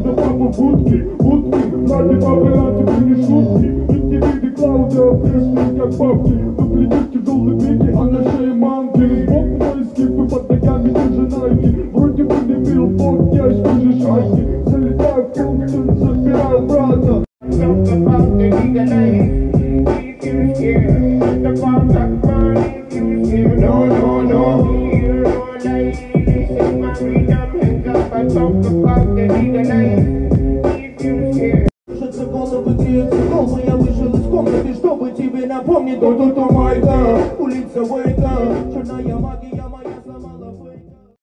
до папы будки, ради папы на тебе не шутки. Ведь не види Клаудио, пресный как бабки. На плече тяжелые беги, а на шее манки. Сбоку мои скипы, под ногами держи найки. Вроде бы не билборд, я ищу же шайки. Залетаю в пункт, забираю брата. Кажется, головы греются, дома я вышел из комнаты, чтобы тебе напомнить. То майка, улица Вейка,